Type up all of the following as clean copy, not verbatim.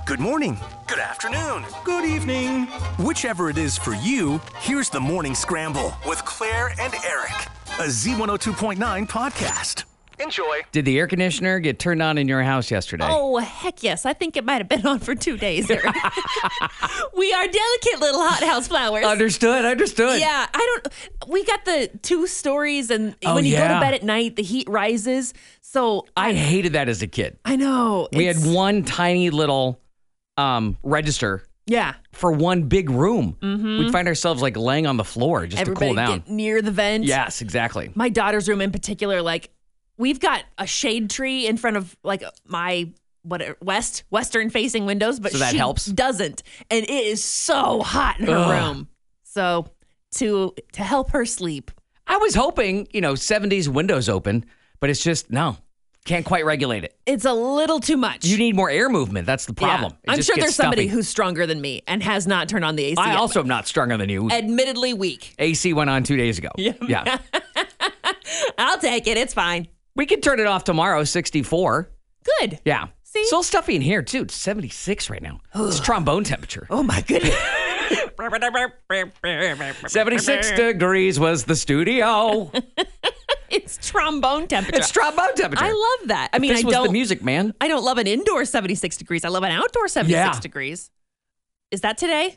Good morning. Good afternoon. Good evening. Whichever it is for you, here's the Morning Scramble With Claire and Eric. a Z102.9 podcast. Enjoy. Did the air conditioner get turned on in your house yesterday? Oh, heck yes. I think it might have been on for 2 days. Eric. We are delicate little hothouse flowers. Understood. Yeah, we got the 2 stories, and when you go to bed at night, the heat rises. So I hated that as a kid. I know. We had one tiny little register Yeah. for one big room. Mm-hmm. We'd find ourselves like laying on the floor just Everybody to cool down. get near the vent. Yes, exactly. My daughter's room in particular, like, we've got a shade tree in front of like my western facing windows, but So that she helps? doesn't, and it is so hot in her room. So to help her sleep, I was hoping, 70s windows open, but it's just, no, can't quite regulate it. it's a little too much. You need more air movement. That's the problem. Yeah. It I'm just sure gets there's somebody stuffy. who's stronger than me and has not turned on the AC. I yet. also am not stronger than you. Admittedly weak. AC went on 2 days ago. Yeah. I'll take it. It's fine. We could turn it off tomorrow, 64. Good. Yeah. See? Still stuffy in here, too. It's 76 right now. It's trombone temperature. Oh my goodness. 76 degrees was the studio. It's trombone temperature. It's trombone temperature. I love that. I mean, This I was don't. the music, man. I don't love an indoor 76 degrees. I love an outdoor 76 Yeah. degrees. Is that today?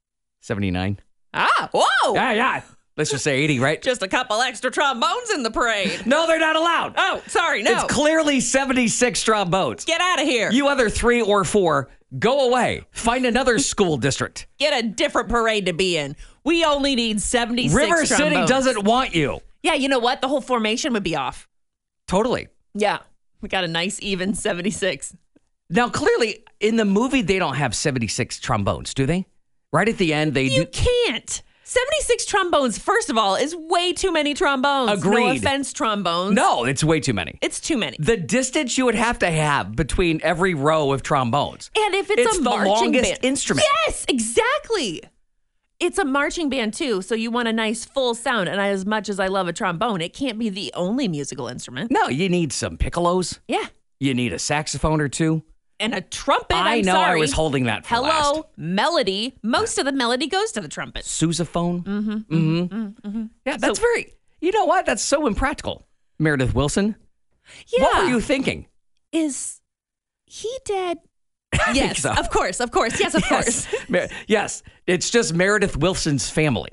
79. Ah, whoa! Yeah. Let's just say 80, right? Just a couple extra trombones in the parade. No, they're not allowed. Oh, sorry, no. It's clearly 76 trombones. Get out of here. You other 3 or 4, go away. Find another school district. Get a different parade to be in. We only need 76 River City trombones. doesn't want you. Yeah, you know what? The whole formation would be off. Totally. Yeah. We got a nice even 76. Now, clearly, in the movie, they don't have 76 trombones, do they? Right at the end, they You do. can't. 76 trombones, first of all, is way too many trombones. Agreed. No offense, trombones. No, it's way too many. It's too many. The distance you would have to have between every row of trombones. And if it's a the marching longest band. instrument. Yes, exactly. It's a marching band too, so you want a nice full sound. And as much as I love a trombone, it can't be the only musical instrument. No, you need some piccolos. Yeah. You need a saxophone or two. And a trumpet. I I'm know sorry. I was holding that for Hello, last. melody. Most of the melody goes to the trumpet. Sousaphone. Mm-hmm. Yeah, that's very, you know what? That's so impractical. Meredith Wilson. Yeah. What were you thinking? Is he dead? Yes, so. of course. Yes, of course. Yes, it's just Meredith Wilson's family.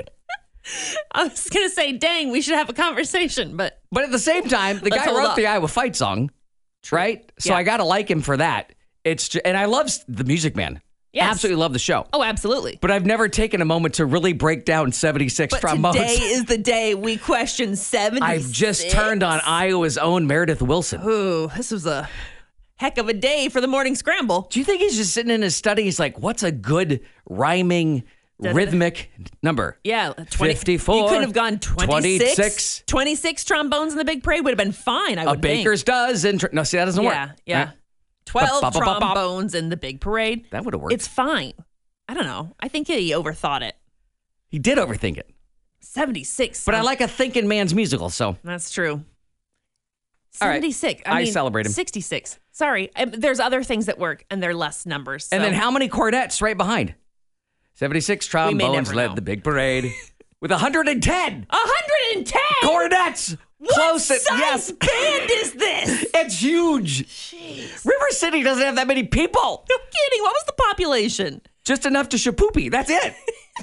I was going to say, dang, we should have a conversation, but But at the same time, the Let's guy hold wrote up. the Iowa fight song, right? So Yeah. I got to like him for that. And I love the Music Man. Yes. Absolutely love the show. oh, absolutely. But I've never taken a moment to really break down 76 But trombones. today is the day we question 76. I've just turned on Iowa's own Meredith Wilson. Ooh, this was a heck of a day for the morning scramble. Do you think he's just sitting in his study? He's like, what's a good rhyming, rhythmic number? Yeah, 54. You could have gone 26. 26. 26 trombones in the big parade would have been fine, I A would think. baker's dozen. No, see, that doesn't work. Yeah. Right? 12 Bop, bop, bop, bop. trombones in the big parade. That would have worked. It's fine. I don't know. I think he overthought it. He did overthink it. 76. But I like a thinking man's musical, so. That's true. All right. 76. I mean, celebrate him. 66. Sorry. There's other things that work, and they're less numbers. And so- then how many cornets right behind? 76 may trombones never led know. the big parade with 110 110! cornets. What Close it. size Yes. band is this? It's huge. Jeez. River City doesn't have that many people. No kidding. What was the population? Just enough to shapoopy. That's it.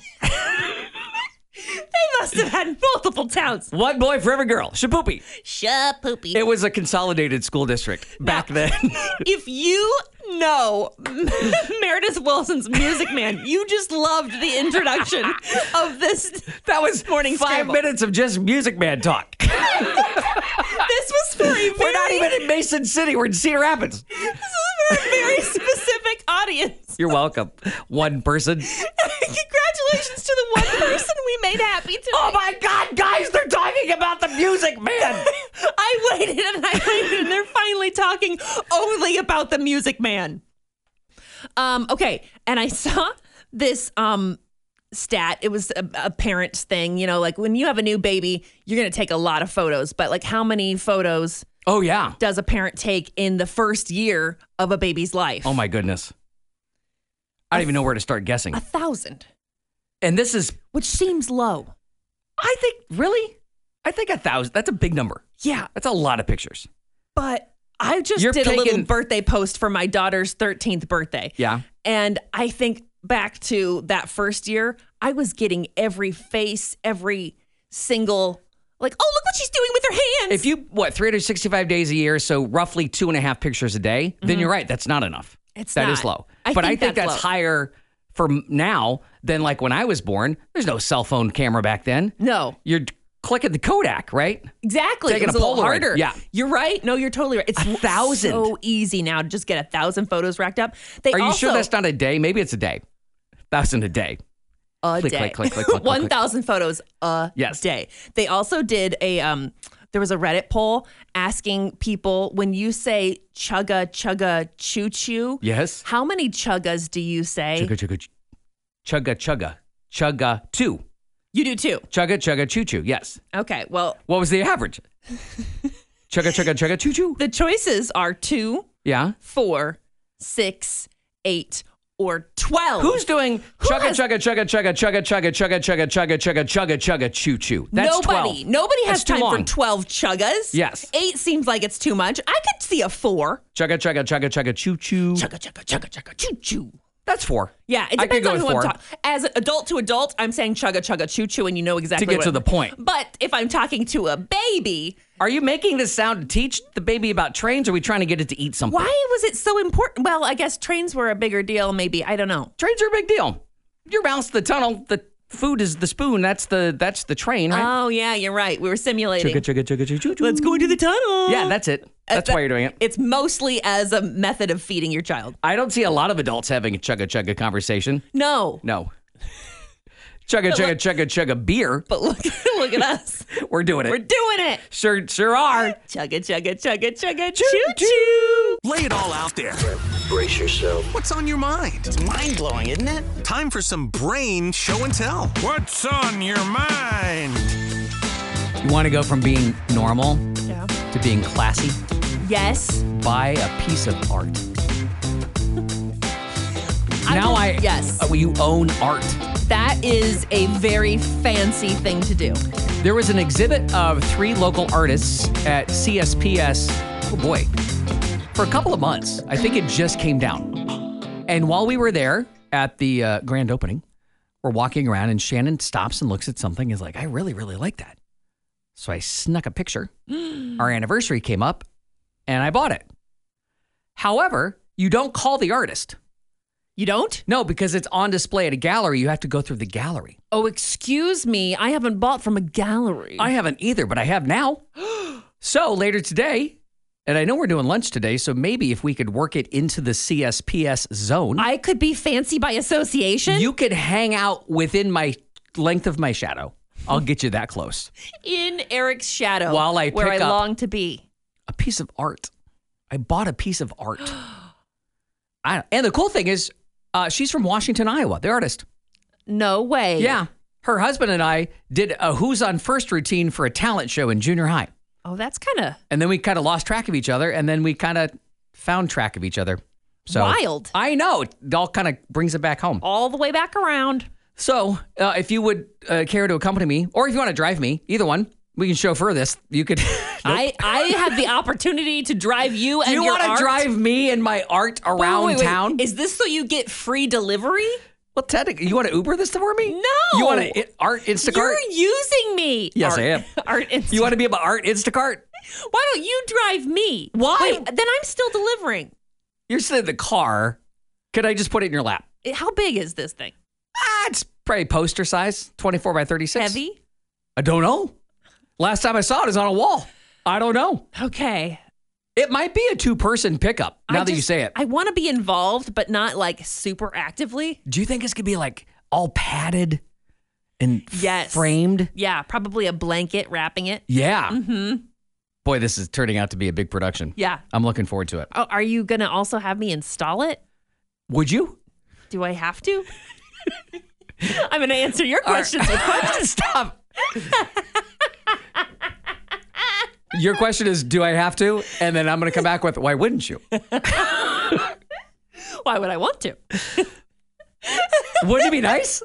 They must have had multiple towns. One boy for every girl. Shapoopy. Shapoopy. It was a consolidated school district back then. If you know Meredith Wilson's Music Man, you just loved the introduction of this. That was Morning 5 Scramble. minutes of just Music Man talk. This was for a very, We're not even in Mason City. We're in Cedar Rapids. this was for a very specific audience. You're welcome. One person. Congratulations to the one person we made happy today. Oh my God, guys, they're talking about the Music Man. I waited and they're finally talking only about the Music Man. Okay, and I saw this stat. It was a parent's thing, you know, like when you have a new baby, you're going to take a lot of photos, but like how many photos Oh, yeah. does a parent take in the first year of a baby's life? Oh, my goodness. I don't even know where to start guessing. 1,000, And this is, which seems low. I think 1,000. That's a big number. Yeah, That's a lot of pictures. but I just You're did a little taking- birthday post for my daughter's 13th birthday. Yeah. And I think back to that first year, I was getting every face, every single, like, oh, look what she's doing with her hands. If you, 365 days a year, so roughly 2.5 pictures a day, then you're right. That's not enough. That is low. I But I think think that's that's low. higher for now than like when I was born. There's no cell phone camera back then. No. You're clicking the Kodak, right? Exactly. Taking It was a a little Polaroid. harder. Yeah. You're right. No, you're totally right. It's 1,000. so easy now to just get 1,000 photos racked up. Are you sure that's not a day? Maybe it's a day. 1,000 a day. a Click, day? click, click, click, click, click, click. 1,000 photos a Yes. day. They also did there was a Reddit poll asking people, when you say chugga, chugga, choo choo, Yes. how many chuggas do you say? Chugga, chugga, chugga, chugga, chugga, two. You do too. Chugga, chugga, choo choo. Yes. Okay. Well, What was the average? Chugga, chugga, chugga, choo choo. the choices are 2, Yeah. 4, 6, 8, or 12. Who's doing chugga, has- chugga, chugga, chugga, chugga, chugga, chugga, chugga, chugga, chugga, chugga, chugga, choo choo? That's Nobody. 12. Nobody has That's too time for long. 12 chuggas. Yes. 8 seems like it's too much. I could see a 4. Chugga, chugga, chugga, chugga, choo choo. Chugga, chugga, chugga, chugga, choo choo. That's 4. Yeah, it I could depends go on with who I'm 4. talking. As adult to adult, I'm saying chugga, chugga, choo choo, and you know exactly To get what to the point. But if I'm talking to a baby, Are you making this sound to teach the baby about trains, or are we trying to get it to eat something? why was it so important? Well, I guess trains were a bigger deal, maybe. I don't know. Trains are a big deal. Your mouth's the tunnel. The food is the spoon. That's the train, right? Oh, yeah, you're right. We were simulating. Chugga, chugga, chugga, choo choo. Let's go into the tunnel. Yeah, that's it. That's why you're doing it. It's mostly as a method of feeding your child. I don't see a lot of adults having a chugga chugga conversation. No. No. Chugga chugga chugga chugga beer. But look at us. We're doing it. We're doing it. Sure are. Chugga, chugga, chugga, chugga, choo choo. Lay it all out there. Brace yourself. What's on your mind? It's mind-blowing, isn't it? Time for some brain show and tell. What's on your mind? You want to go from being normal Yeah. to being classy? Yes. Buy a piece of art. Yes. You own art. That is a very fancy thing to do. There was an exhibit of 3 local artists at CSPS, oh boy, for a couple of months. I think it just came down. And while we were there at the grand opening, we're walking around and Shannon stops and looks at something and is like, I really, really like that. So I snuck a picture. Our anniversary came up and I bought it. However, you don't call the artist. You don't? No, because it's on display at a gallery. You have to go through the gallery. Oh, excuse me. I haven't bought from a gallery. I haven't either, but I have now. So later today, and I know we're doing lunch today, so maybe if we could work it into the CSPS zone, I could be fancy by association. you could hang out within my length of my shadow. I'll get you that close. in Eric's shadow. While I where pick I up- long to be. A piece of art. I bought a piece of art. And the cool thing is, she's from Washington, Iowa, the artist. No way. Yeah. Her husband and I did a Who's on First routine for a talent show in junior high. Oh, that's kind of And then we kind of lost track of each other, and then we kind of found track of each other. So wild. I know. It all kind of brings it back home. All the way back around. So if you would care to accompany me, or if you want to drive me, either one, we can chauffeur this. You could. I have the opportunity to drive you and You your want to art? drive me and my art around Wait. town? Is this so you get free delivery? Well, technically, you want to Uber this for me? No. You want to art Instacart? You're using me. Yes, Art- I am. Art Instacart. You want to be about art Instacart? Why don't you drive me? Why? Wait, then I'm still delivering. You're sitting in the car. Could I just put it in your lap? How big is this thing? It's probably poster size, 24 by 36. Heavy? I don't know. Last time I saw it is on a wall. I don't know. Okay. It might be a 2-person pickup now that you say it. I want to be involved, but not like super actively. Do you think it's going to be like all padded and Yes. framed? Yeah, probably a blanket wrapping it. Yeah. Mm-hmm. Boy, this is turning out to be a big production. Yeah. I'm looking forward to it. Oh, are you going to also have me install it? Would you? Do I have to? I'm going to answer your questions with questions. Stop. Your question is, do I have to? And then I'm going to come back with, why wouldn't you? Why would I want to? Wouldn't it be nice?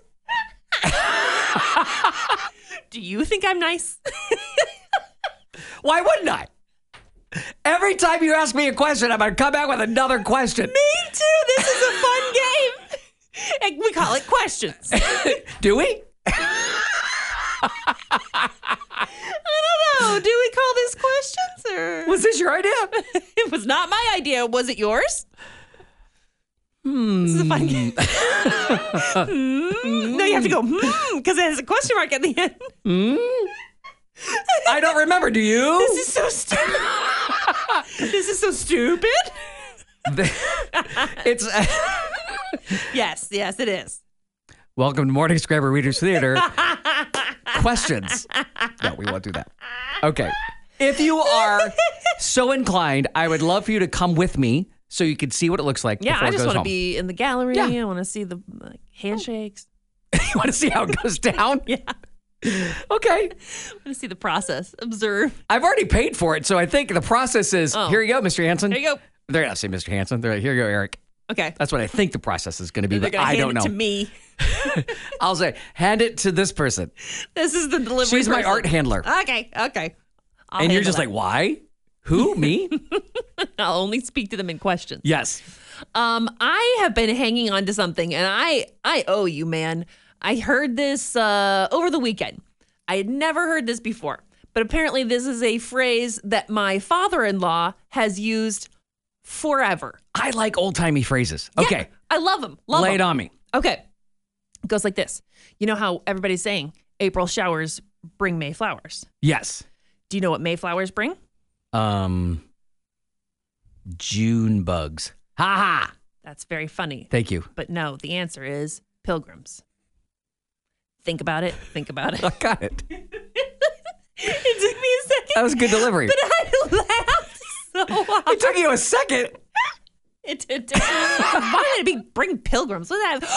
Do you think I'm nice? Why wouldn't I? Every time you ask me a question, I'm going to come back with another question. Me too. This is a fun game. And we call it questions. Do we? I don't know. Do we call this questions or Was this your idea? it was not my idea. Was it yours? This is a fun game. No, you have to go because it has a question mark at the end. I don't remember. Do you? This is so stupid. This is so stupid. It's Yes, it is. welcome to Morning Scramble Readers Theater. Questions. No, we won't do that. Okay. If you are so inclined, I would love for you to come with me so you can see what it looks like. Yeah, before I it just goes want to home. be in the gallery. Yeah. I want to see the handshakes. You want to see how it goes down? Yeah. Okay. I want to see the process. Observe. I've already paid for it, so I think the process is here you go, Mr. Hansen. There you go. They're not saying Mr. Hansen. They're like, here you go, Eric. Okay. That's what I think the process is going to be, They're but gonna I hand don't it know. to me. I'll say, hand it to this person. This is the delivery. She's my person. art handler. Okay. I'll And you're handle just that. like, why? Who? Me? I'll only speak to them in questions. Yes. I have been hanging on to something, and I owe you, man. I heard this over the weekend. I had never heard this before, but apparently this is a phrase that my father-in-law has used forever. I like old-timey phrases. Okay. Yeah, I love them. Love Lay them. it on me. Okay. It goes like this. You know how everybody's saying April showers bring May flowers. Yes. Do you know what May flowers bring? June bugs. Ha ha. That's very funny. Thank you. But no, the answer is pilgrims. Think about it. Think about it. I got it. It took me a second. That was good delivery. But I laughed so hard. It took you a second. It did. Why would it bring pilgrims? What that?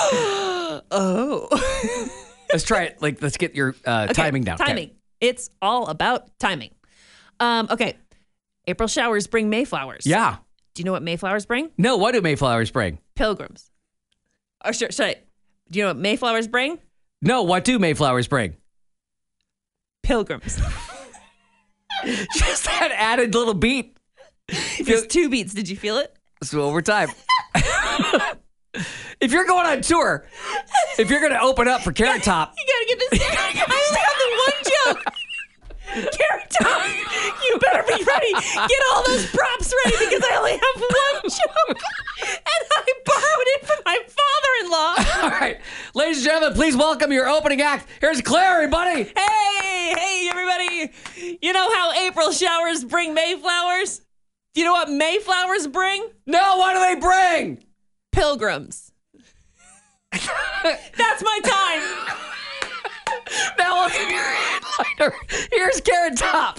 Oh. Let's try it. Like, let's get your timing down. Okay. Timing. It's all about timing. Okay. April showers bring Mayflowers. Yeah. Do you know what Mayflowers bring? No, what do Mayflowers bring? Pilgrims. Or should I? Do you know what Mayflowers bring? No, what do Mayflowers bring? Pilgrims. Just that added little beat. There's 2 beats. Did you feel it? So over time. If you're going on tour, if you're going to open up for Carrot Top, You gotta get this. I only have the one joke. Carrot Top, you better be ready. Get all those props ready because I only have one joke. And I borrowed it from my father-in-law. all right, ladies and gentlemen, please welcome your opening act. Here's Claire, everybody. Hey, everybody. You know how April showers bring Mayflowers? Do you know what Mayflowers bring? No, what do they bring? Pilgrims. That's my time. Now we'll give you a headliner. Here's Carrot Top.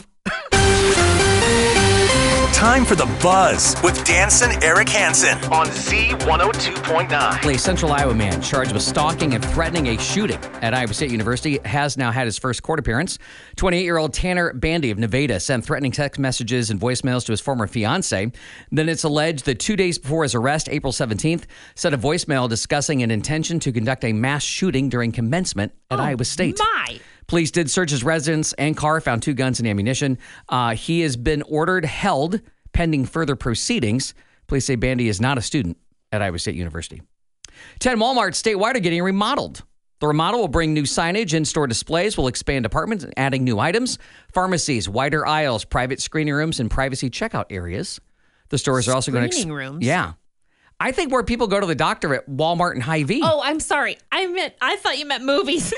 Time for the Buzz with Danson Eric Hansen on Z102.9. A Central Iowa man charged with stalking and threatening a shooting at Iowa State University has now had his first court appearance. 28-year-old Tanner Bandy of Nevada sent threatening text messages and voicemails to his former fiancée. Then it's alleged that 2 days before his arrest, April 17th, sent a voicemail discussing an intention to conduct a mass shooting during commencement at Iowa State. My. Police did search his residence and car, found 2 guns and ammunition. He has been ordered held pending further proceedings. Police say Bandy is not a student at Iowa State University. 10 Walmarts statewide are getting remodeled. The remodel will bring new signage, in-store displays, will expand departments, adding new items, pharmacies, wider aisles, private screening rooms, and privacy checkout areas. The stores are also going to... Screening rooms? Yeah. I think where people go to the doctor at Walmart and Hy-Vee. Oh, I'm sorry. I thought you meant movies.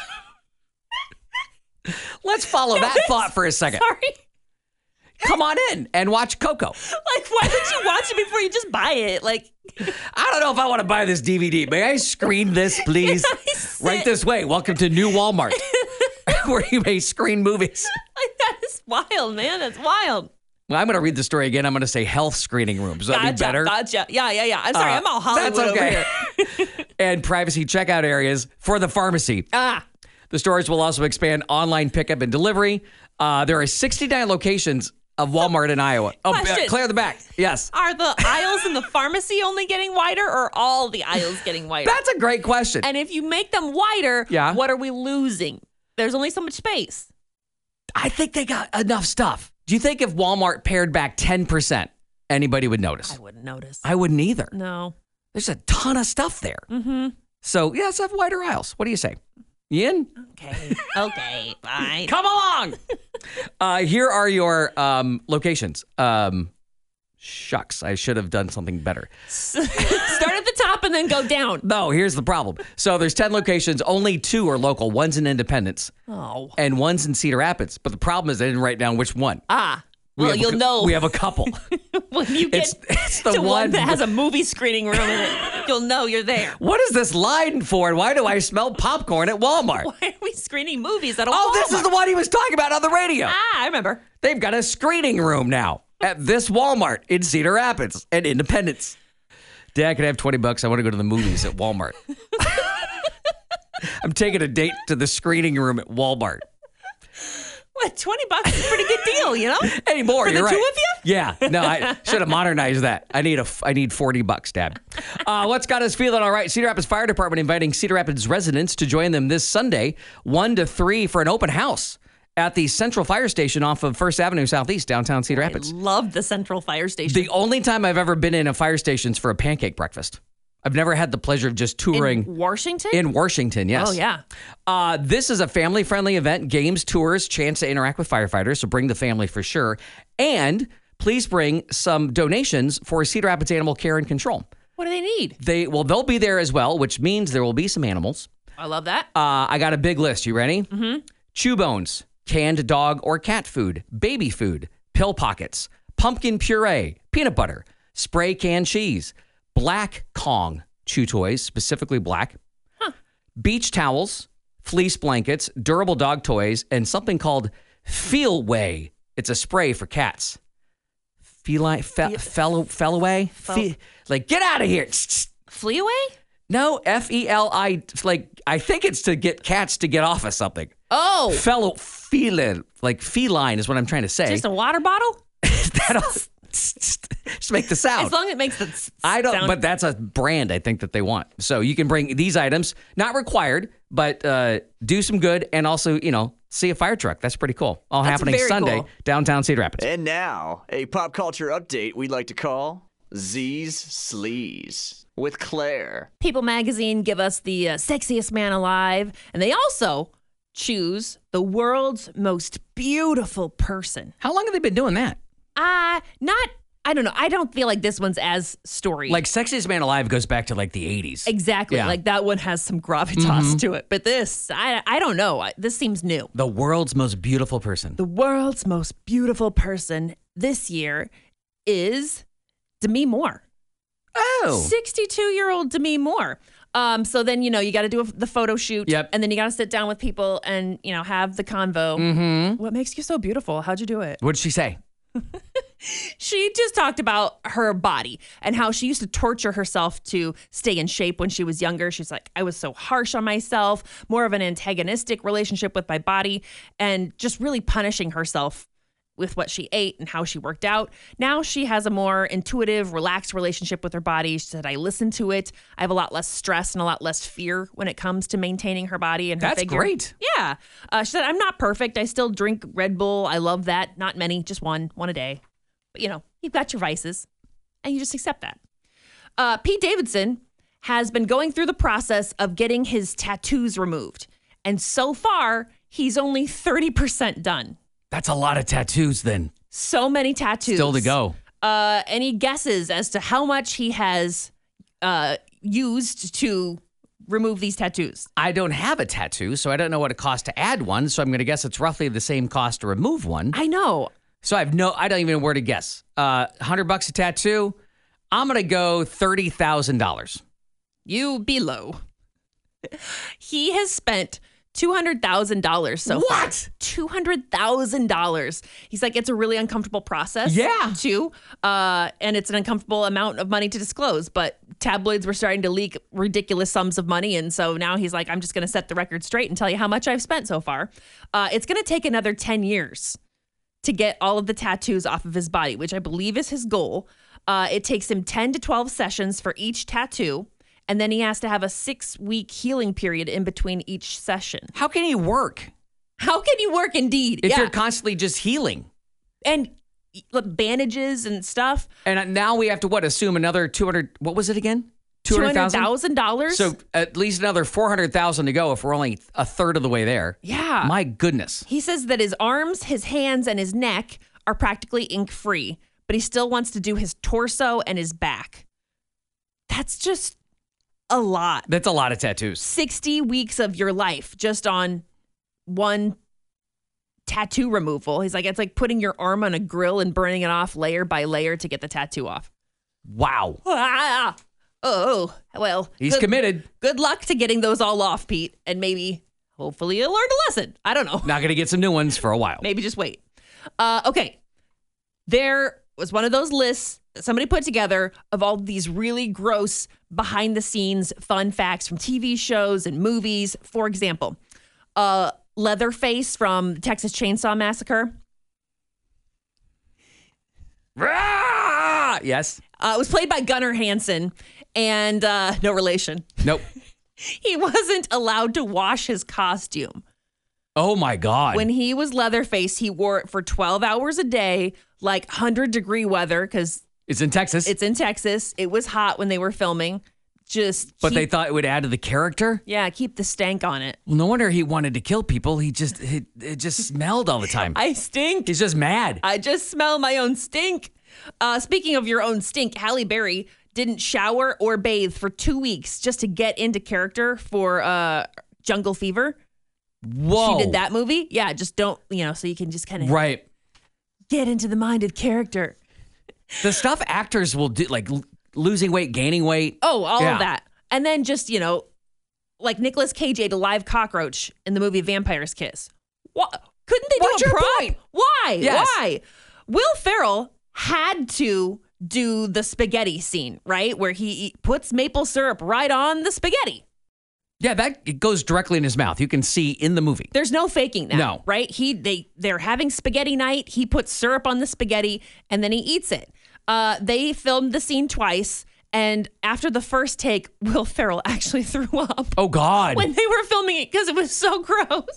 Let's follow that thought for a second. Sorry. Come on in and watch Coco. Like, why would you watch it before you just buy it? Like, I don't know if I want to buy this DVD. May I screen this, please? Right this way. Welcome to New Walmart, where you may screen movies. like that is wild, man. That's wild. Well, I'm going to read the story again. I'm going to say health screening rooms. That'd be better. Gotcha. Yeah. I'm sorry. I'm all Hollywood That's okay. over here. And privacy checkout areas for the pharmacy. The stores will also expand online pickup and delivery. There are 69 locations of Walmart in Iowa. Oh, Question. clear the back. Yes. Are the aisles in the pharmacy only getting wider or all the aisles getting wider? That's a great question. And if you make them wider, what are we losing? There's only so much space. I think they got enough stuff. Do you think if Walmart pared back 10%, anybody would notice? I wouldn't notice. I wouldn't either. No. There's a ton of stuff there. Mm-hmm. So, let's have wider aisles. What do you say? Ian? Okay, fine. Come along. Here are your locations. Shucks, I should have done something better. Start at the top and then go down. No, here's the problem. So there's 10 locations. Only 2 are local. One's in Independence. Oh. And one's in Cedar Rapids. But the problem is I didn't write down which one. Well, you'll know. We have a couple. When you get it's the to one that has a movie screening room in it, you'll know you're there. What is this line for? And why do I smell popcorn at Walmart? Why are we screening movies at a Walmart? Oh, this is the one he was talking about on the radio. I remember. They've got a screening room now at this Walmart in Cedar Rapids and Independence. Dad, can I have $20? I want to go to the movies at Walmart. I'm taking a date to the screening room at Walmart. What, $20 is a pretty good deal, you know? Anymore, For the you're right. two of you? Yeah. No, I should have modernized that. I need $40, Dad. What's got us feeling all right? Cedar Rapids Fire Department inviting Cedar Rapids residents to join them this Sunday, 1 to 3, for an open house at the Central Fire Station off of 1st Avenue Southeast, downtown Cedar Rapids. I love the Central Fire Station. The only time I've ever been in a fire station is for a pancake breakfast. I've never had the pleasure of just touring. In Washington? In Washington, yes. Oh, yeah. This is a family-friendly event, games, tours, chance to interact with firefighters, so bring the family for sure. And please bring some donations for Cedar Rapids Animal Care and Control. What do they need? They'll be there as well, which means there will be some animals. I love that. I got a big list. You ready? Mm-hmm. Chew bones, canned dog or cat food, baby food, pill pockets, pumpkin puree, peanut butter, spray canned cheese, Black Kong chew toys, specifically black, beach towels, fleece blankets, durable dog toys, and something called Feel Way. It's a spray for cats. Feline, Fellaway? Like, get out of here. Flee away? No, F-E-L-I, like, I think it's to get cats to get off of something. Oh. Feline, like feline is what I'm trying to say. Just a water bottle? That'll just make the sound. As long as it makes the sound. But that's a brand I think that they want. So you can bring these items, not required, but do some good and also, see a fire truck. That's pretty cool. All That's happening very Sunday, cool. Downtown Cedar Rapids. And now, a pop culture update we'd like to call Z's Sleaze with Claire. People Magazine give us the sexiest man alive, and they also choose the world's most beautiful person. How long have they been doing that? I don't know. I don't feel like this one's as storied. Like Sexiest Man Alive goes back to like the 80s. Exactly. Yeah. Like that one has some gravitas to it. But this, I don't know. This seems new. The world's most beautiful person. The world's most beautiful person this year is Demi Moore. Oh. 62-year-old Demi Moore. So then, you got to do the photo shoot. Yep. And then you got to sit down with people and, have the convo. Mm-hmm. What makes you so beautiful? How'd you do it? What'd she say? She just talked about her body and how she used to torture herself to stay in shape when she was younger. She's like, I was so harsh on myself, more of an antagonistic relationship with my body, and just really punishing herself with what she ate and how she worked out. Now she has a more intuitive, relaxed relationship with her body. She said, I listen to it. I have a lot less stress and a lot less fear when it comes to maintaining her body and her That's figure. great. Yeah. She said, I'm not perfect. I still drink Red Bull. I love that. Not many, just one a day. But, you've got your vices and you just accept that. Pete Davidson has been going through the process of getting his tattoos removed. And so far, he's only 30% done. That's a lot of tattoos then. So many tattoos. Still to go. Any guesses as to how much he has used to remove these tattoos? I don't have a tattoo, so I don't know what it costs to add one. So I'm going to guess it's roughly the same cost to remove one. I know. So I don't even know where to guess. $100 a tattoo. I'm going to go $30,000. You be low. He has spent $200,000 so far. What? $200,000. He's like, it's a really uncomfortable process. Yeah. Too. And it's an uncomfortable amount of money to disclose. But tabloids were starting to leak ridiculous sums of money. And so now he's like, I'm just going to set the record straight and tell you how much I've spent so far. It's going to take another 10 years to get all of the tattoos off of his body, which I believe is his goal. It takes him 10 to 12 sessions for each tattoo. And then he has to have a 6-week healing period in between each session. How can he work How can you work indeed? if you're constantly just healing? And bandages and stuff. And now we have to, assume another 200, what was it again? $200,000? So at least another 400,000 to go if we're only a third of the way there. Yeah. My goodness. He says that his arms, his hands, and his neck are practically ink-free, but he still wants to do his torso and his back. That's just a lot. That's a lot of tattoos. 60 weeks of your life just on one tattoo removal. He's like, it's like putting your arm on a grill and burning it off layer by layer to get the tattoo off. Wow. Oh, well. He's committed. Good luck to getting those all off, Pete. And maybe, hopefully, you'll learn a lesson. I don't know. Not going to get some new ones for a while. Maybe just wait. Okay. There was one of those lists that somebody put together of all these really gross behind the scenes fun facts from TV shows and movies. For example, Leatherface from the Texas Chainsaw Massacre. Yes. It was played by Gunnar Hansen, and no relation. Nope. He wasn't allowed to wash his costume. Oh, my God. When he was Leatherface, he wore it for 12 hours a day, like 100-degree weather, because it's in Texas. It's in Texas. It was hot when they were filming. But they thought it would add to the character? Yeah, keep the stank on it. Well, no wonder he wanted to kill people. It just smelled all the time. I stink. He's just mad. I just smell my own stink. Speaking of your own stink, Halle Berry didn't shower or bathe for 2 weeks just to get into character for Jungle Fever. Whoa. She did that movie. Yeah, just don't, so you can just kind of get into the mind of character. The stuff actors will do, like losing weight, gaining weight. Oh, all of that. And then just, like Nicolas Cage ate a live cockroach in the movie Vampire's Kiss. What? Couldn't they do a prop? Point? Why? Yes. Why? Will Ferrell had to do the spaghetti scene, right? Where he puts maple syrup right on the spaghetti. Yeah, it goes directly in his mouth. You can see in the movie. There's no faking that. No. Right? They're having spaghetti night. He puts syrup on the spaghetti and then he eats it. They filmed the scene twice. And after the first take, Will Ferrell actually threw up. Oh, God. When they were filming it because it was so gross.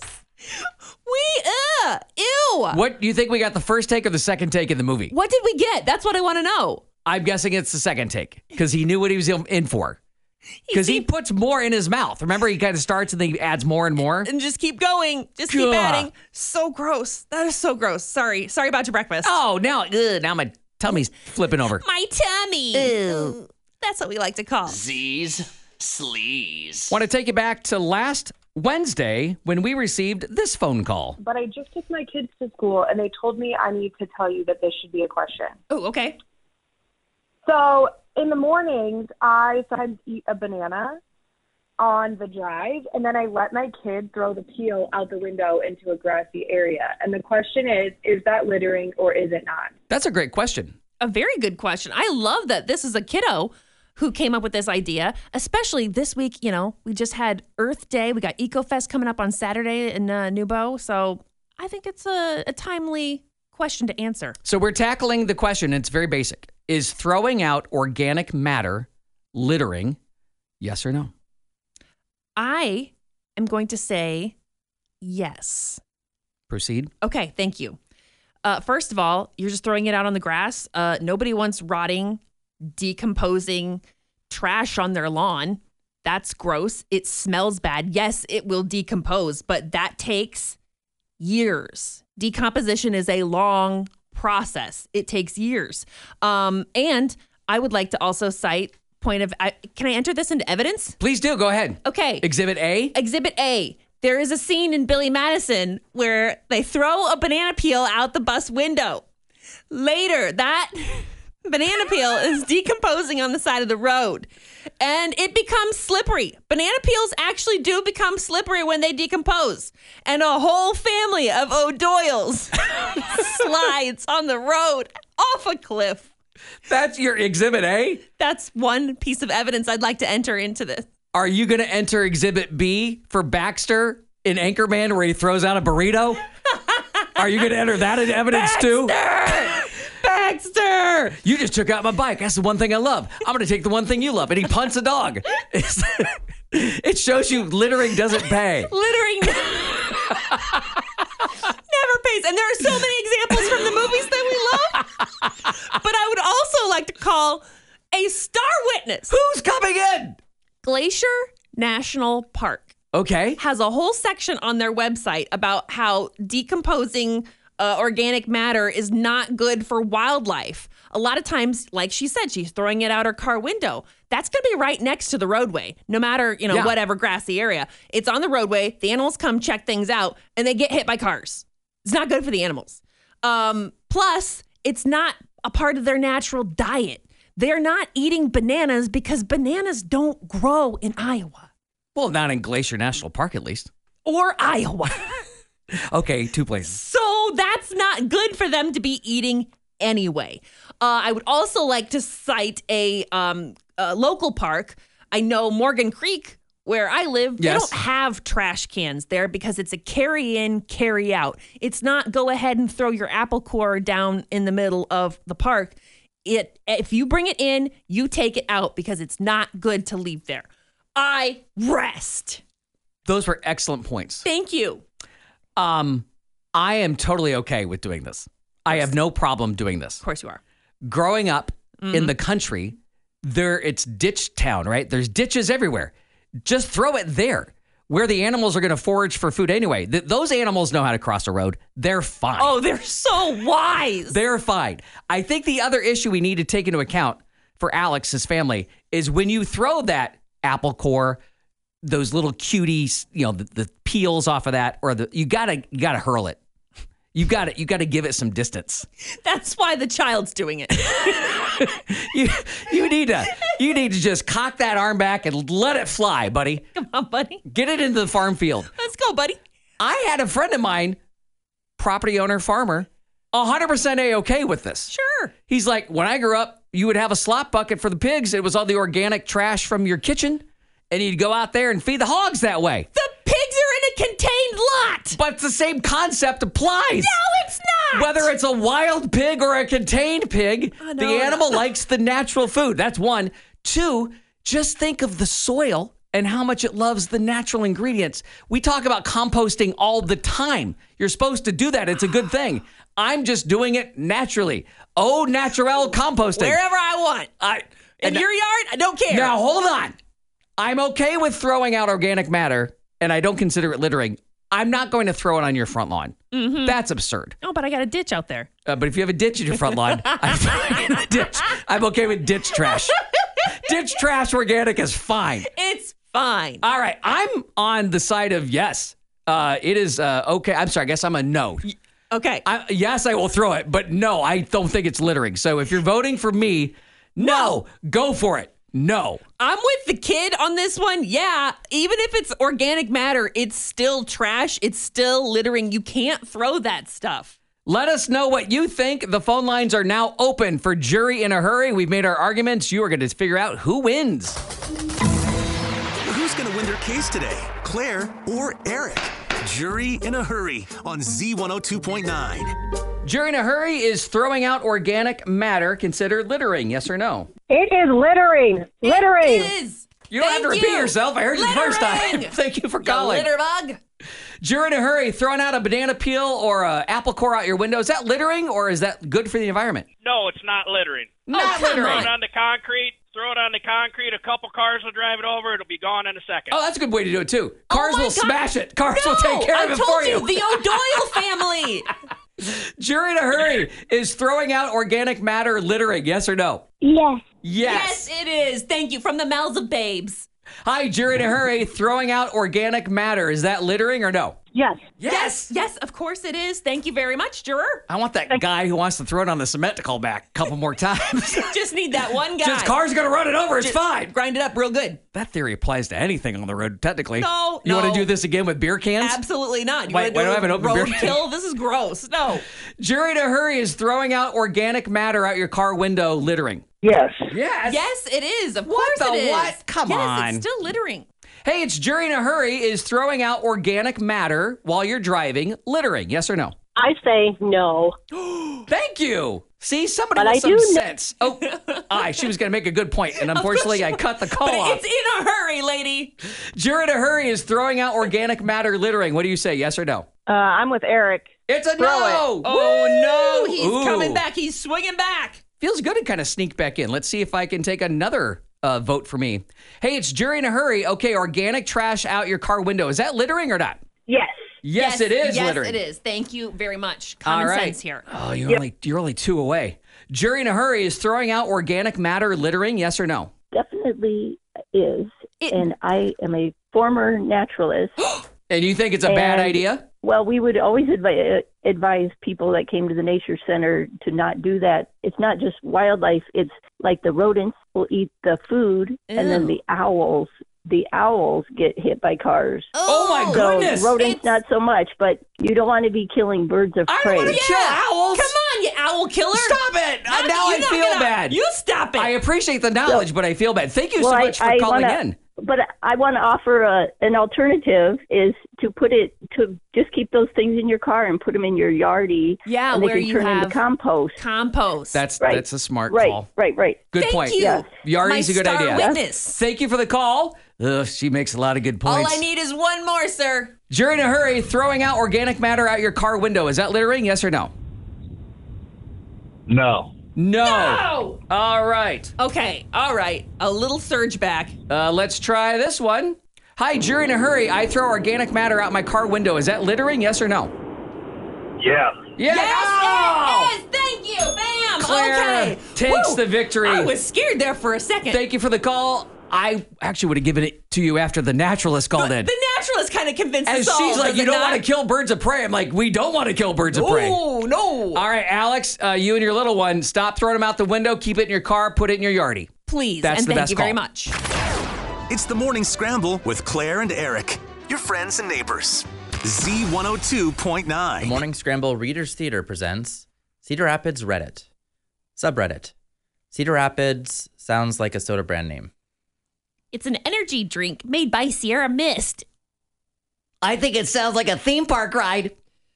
Ew. What do you think we got, the first take or the second take in the movie? What did we get? That's what I want to know. I'm guessing it's the second take because he knew what he was in for. Because he puts more in his mouth. Remember, he kind of starts and then he adds more and more. And just keep going. Just keep adding. So gross. That is so gross. Sorry about your breakfast. Oh, now my tummy's flipping over. My tummy. Ew. That's what we like to call Z's Sleaze. Want to take you back to last Wednesday when we received this phone call. But I just took my kids to school and they told me I need to tell you that this should be a question. Oh, okay. So in the mornings, I sometimes eat a banana on the drive, and then I let my kid throw the peel out the window into a grassy area. And the question is that littering or is it not? That's a great question. A very good question. I love that this is a kiddo who came up with this idea, especially this week. We just had Earth Day. We got EcoFest coming up on Saturday in Nubo. So I think it's a timely question to answer. So we're tackling the question. It's very basic. Is throwing out organic matter littering? Yes or no? I am going to say yes. Proceed. Okay, thank you. First of all, you're just throwing it out on the grass. Nobody wants rotting, decomposing trash on their lawn. That's gross. It smells bad. Yes, it will decompose, but that takes years. Decomposition is a long process. It takes years. And I would like to also cite can I enter this into evidence? Please do. Go ahead. Okay. Exhibit A. Exhibit A. There is a scene in Billy Madison where they throw a banana peel out the bus window. Later, that banana peel is decomposing on the side of the road and it becomes slippery. Banana peels actually do become slippery when they decompose. And a whole family of O'Doyles slides on the road off a cliff. That's your Exhibit A? That's one piece of evidence I'd like to enter into this. Are you going to enter Exhibit B for Baxter in Anchorman where he throws out a burrito? Are you going to enter that into evidence too? Baxter! You just took out my bike. That's the one thing I love. I'm going to take the one thing you love. And he punts a dog. It shows you littering doesn't pay. Littering never pays. And there are so many examples from the movies that we love. But I would also like to call a star witness. Who's coming in? Glacier National Park Okay. has a whole section on their website about how decomposing organic matter is not good for wildlife. A lot of times, like she said, she's throwing it out her car window. That's going to be right next to the roadway, no matter, Yeah. whatever grassy area. It's on the roadway. The animals come check things out and they get hit by cars. It's not good for the animals. Plus, it's not a part of their natural diet. They're not eating bananas because bananas don't grow in Iowa Well, not in Glacier National Park, at least. or Iowa. Okay, 2 places. So that's not good for them to be eating anyway. I would also like to cite a local park. I know Morgan Creek, where I live, they Yes. don't have trash cans there because it's a carry in, carry out. It's not go ahead and throw your apple core down in the middle of the park. If you bring it in, you take it out because it's not good to leave there. I rest. Those were excellent points. Thank you. I am totally okay with doing this. I have no problem doing this. Of course you are. Growing up in the country, it's ditch town, right? There's ditches everywhere. Just throw it there where the animals are going to forage for food anyway. Those animals know how to cross a road. They're fine. Oh, they're so wise. They're fine. I think the other issue we need to take into account for Alex's family is when you throw that apple core, those little cuties, the peels off of that, or you gotta hurl it. You gotta give it some distance. That's why the child's doing it. You need to just cock that arm back and let it fly, buddy. Come on, buddy. Get it into the farm field. Let's go, buddy. I had a friend of mine, property owner, farmer, 100% A-okay with this. Sure. He's like, when I grew up, you would have a slop bucket for the pigs. It was all the organic trash from your kitchen, and you'd go out there and feed the hogs that way. The pigs are in a contained lot. But the same concept applies. No, it's not. Whether it's a wild pig or a contained pig, Oh, no, the animal likes the natural food. That's one. Two, just think of the soil and how much it loves the natural ingredients. We talk about composting all the time. You're supposed to do that. It's a good thing. I'm just doing it naturally. Au naturel composting. Wherever I want. In your yard, I don't care. Now, hold on. I'm okay with throwing out organic matter, and I don't consider it littering. I'm not going to throw it on your front lawn. Mm-hmm. That's absurd. Oh, but I got a ditch out there. But if you have a ditch in your front lawn, I'm okay with ditch trash. Ditch trash organic is fine. It's fine. All right. I'm on the side of yes. It is okay. I'm sorry. I guess I'm a no. Okay. Yes, I will throw it, but no, I don't think it's littering. So if you're voting for me, no, go for it. No. I'm with the kid on this one. Yeah, even if it's organic matter, it's still trash. It's still littering. You can't throw that stuff. Let us know what you think. The phone lines are now open for Jury in a Hurry. We've made our arguments. You are going to figure out who wins. Who's going to win their case today? Claire or Eric? Jury in a Hurry on Z102.9. Jury in a Hurry is throwing out organic matter considered littering, yes or no? It is littering. Littering. It is. You don't have to Thank repeat you. yourself. I heard you the first time. Littering. Thank you for You calling. litter bug. Jury in a Hurry, throwing out a banana peel or an apple core out your window. Is that littering or is that good for the environment? No, it's not littering. Not come littering. Throw it on the concrete. Throw it on the concrete. A couple cars will drive it over. It'll be gone in a second. Oh, that's a good way to do it, too. Cars my will God. smash it. Cars will take care of it for you. I told you, the O'Doyle family. Jury in a Hurry is throwing out organic matter littering, yes or no? Yes. Yes. Yes, it is. Thank you. From the mouths of babes. Hi, Jury in a Hurry, throwing out organic matter. Is that littering or no? Yes. Yes, of course it is. Thank you very much, juror. I want that guy who wants to throw it on the cement to call back a couple more times. Just need that one guy. Just cars are going to run it over. It's fine. Grind it up real good. That theory applies to anything on the road, technically. No, You want no. to do this again with beer cans? Absolutely not. You Wait, wanna why do I do have an open beer can? roadkill? This is gross. No. Jury in a Hurry is throwing out organic matter out your car window littering. Yes. Yes. Yes, it is. Of What course the it is. what? Come yes, on. it's still littering. Hey, it's Jury in a Hurry is throwing out organic matter while you're driving littering. Yes or no? I say no. Thank you. See, somebody But with I some do know- sense. Oh, she was going to make a good point, and unfortunately, I cut the call But off. it's in a hurry, lady. Jury in a Hurry is throwing out organic matter littering. What do you say, yes or no? I'm with Eric. It's a Throw no. Oh, no. He's Ooh. coming back. He's swinging back. Feels good to kind of sneak back in. Let's see if I can take another vote for me. Hey, it's Jury in a Hurry. Okay, organic trash out your car window. Is that littering or not? Yes. Yes, it is yes, littering. Yes, it is. Thank you very much. All Common right. sense here. Oh, you're only 2 away. Jury in a Hurry is throwing out organic matter littering. Yes or no? Definitely is. And I am a former naturalist. And you think it's a bad idea? Well, we would always advise people that came to the nature center to not do that. It's not just wildlife. It's like the rodents will eat the food, and then the owls get hit by cars. Oh my goodness! Rodents not so much, but you don't want to be killing birds of prey. I don't want to kill owls. Come on, you owl killer. Stop it! Now I feel bad. You stop it. I appreciate the knowledge, but I feel bad. Thank you so much for calling in. But I want to offer an alternative is to just keep those things in your car and put them in your yardie. Yeah, and they where can you turn have into compost. Compost. That's a smart Right, call. right. Good Thank point. you. Yes. Yardy's a good My idea. star witness. Thank you for the call. Ugh, she makes a lot of good points. All I need is one more, sir. Jury in a Hurry, throwing out organic matter out your car window. Is that littering? Yes or no? No. No. All right. Okay. All right. A little surge back. Let's try this one. Hi, Jury in a Hurry. I throw organic matter out my car window. Is that littering? Yes or no? Yeah. Yeah. Yes, it is. Thank you. Bam. Claire okay. takes Woo. the victory. I was scared there for a second. Thank you for the call. I actually would have given it to you after the naturalist called in. The naturalist kind of convinced And us all. she's like, does you it don't not? want to kill birds of prey. I'm like, we don't want to kill birds of prey. Oh, no. All right, Alex, you and your little one, stop throwing them out the window. Keep it in your car. Put it in your yardie. Please. That's and the thank best you very call. much. It's the Morning Scramble with Claire and Eric, your friends and neighbors. Z102.9. The Morning Scramble Readers Theater presents Cedar Rapids Reddit. Subreddit. Cedar Rapids sounds like a soda brand name. It's an energy drink made by Sierra Mist. I think it sounds like a theme park ride.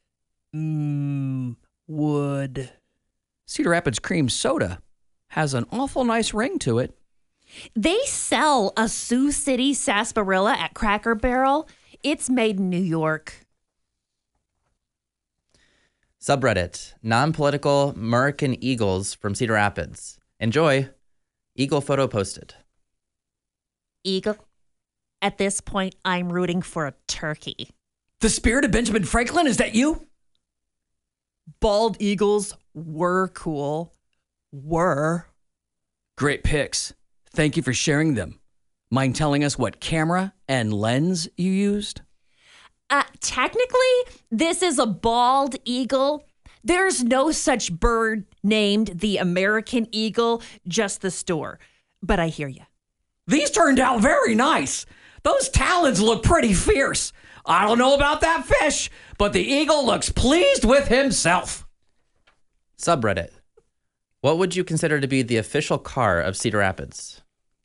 Wood. Cedar Rapids cream soda has an awful nice ring to it. They sell a Sioux City sarsaparilla at Cracker Barrel. It's made in New York. Subreddit. Non-political American Eagles from Cedar Rapids. Enjoy. Eagle photo posted. Eagle. At this point, I'm rooting for a turkey. The spirit of Benjamin Franklin, is that you? Bald eagles were cool. Were. Great pics. Thank you for sharing them. Mind telling us what camera and lens you used? Technically, this is a bald eagle. There's no such bird named the American eagle, just the store. But I hear you. These turned out very nice. Those talons look pretty fierce. I don't know about that fish, but the eagle looks pleased with himself. Subreddit. What would you consider to be the official car of Cedar Rapids?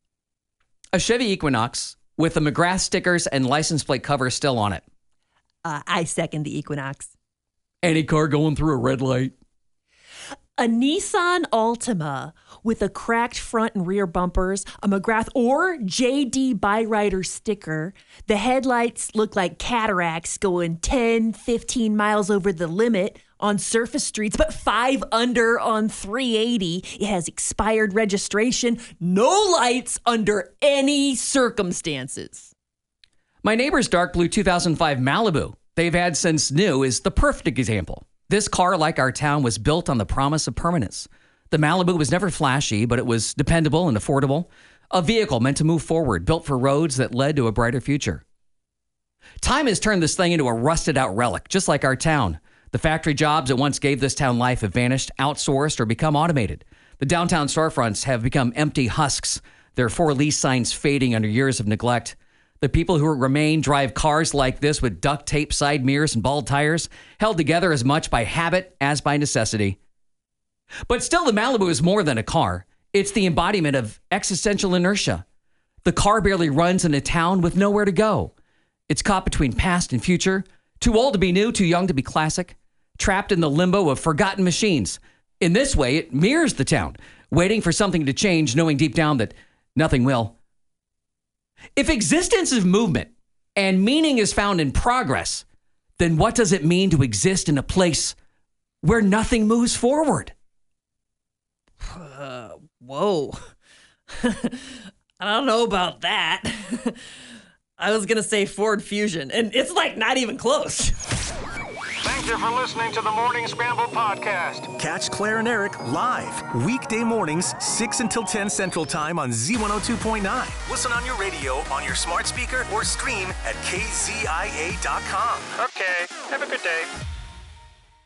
A Chevy Equinox with the McGrath stickers and license plate cover still on it. I second the Equinox. Any car going through a red light? A Nissan Altima with a cracked front and rear bumpers, a McGrath or JD Byrider sticker. The headlights look like cataracts going 10, 15 miles over the limit on surface streets, but 5 under on 380. It has expired registration, no lights under any circumstances. My neighbor's dark blue 2005 Malibu they've had since new is the perfect example. This car, like our town, was built on the promise of permanence. The Malibu was never flashy, but it was dependable and affordable. A vehicle meant to move forward, built for roads that led to a brighter future. Time has turned this thing into a rusted out relic, just like our town. The factory jobs that once gave this town life have vanished, outsourced, or become automated. The downtown storefronts have become empty husks, their for lease signs fading under years of neglect. The people who remain drive cars like this with duct tape side mirrors and bald tires, held together as much by habit as by necessity. But still, the Malibu is more than a car. It's the embodiment of existential inertia. The car barely runs in a town with nowhere to go. It's caught between past and future, too old to be new, too young to be classic. trapped in the limbo of forgotten machines. In this way, it mirrors the town, waiting for something to change, knowing deep down that nothing will. If existence is movement and meaning is found in progress, then what does it mean to exist in a place where nothing moves forward? Whoa. I don't know about that. I was going to say Ford Fusion, and it's like not even close. Thank you for listening to the Morning Scramble podcast. Catch Claire and Eric live weekday mornings, 6 until 10 Central Time on Z102.9. Listen on your radio, on your smart speaker, or stream at kzia.com. Okay, have a good day.